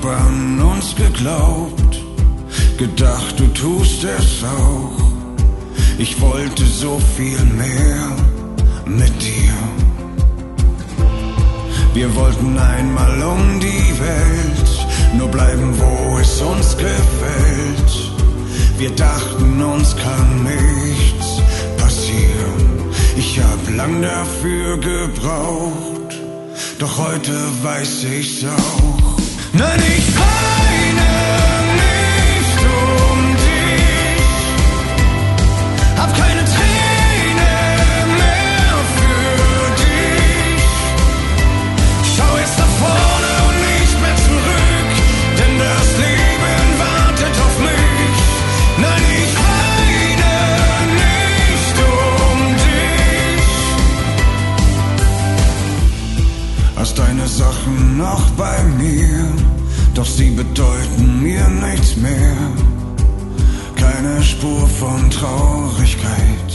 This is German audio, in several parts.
an uns geglaubt, gedacht, du tust es auch. Ich wollte so viel mehr mit dir. Wir wollten einmal um die Welt, nur bleiben, wo es uns gefällt. Wir dachten, uns kann nichts passieren. Ich hab lang dafür gebraucht, doch heute weiß ich's auch. Nein, ich weine nicht um dich, hab keine Träne mehr für dich. Schau jetzt nach vorne und nicht mehr zurück, denn das Leben wartet auf mich. Nein, ich weine nicht um dich. Hast deine Sachen noch bei mir, doch sie bedeuten mir nichts mehr. Keine Spur von Traurigkeit.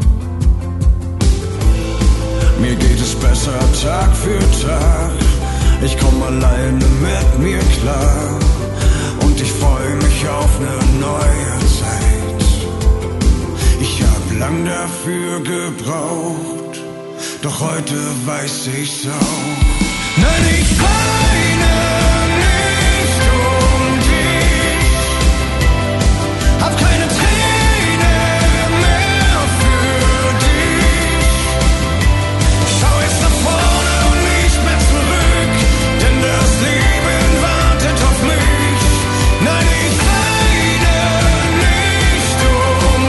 Mir geht es besser Tag für Tag. Ich komm alleine mit mir klar. Und ich freu mich auf ne neue Zeit. Ich hab lang dafür gebraucht, doch heute weiß ich's auch. Nein, ich weine nicht um dich, hab keine Träne mehr für dich. Schau jetzt nach vorne und nicht mehr zurück, denn das Leben wartet auf mich. Nein, ich weine nicht um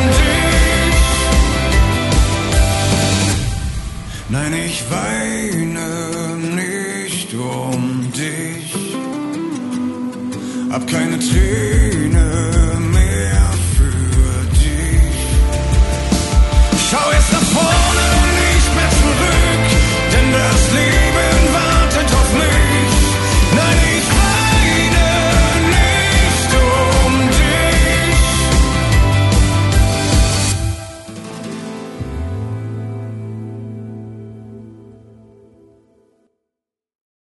dich. Nein, ich weine nicht um dich, hab keine Tränen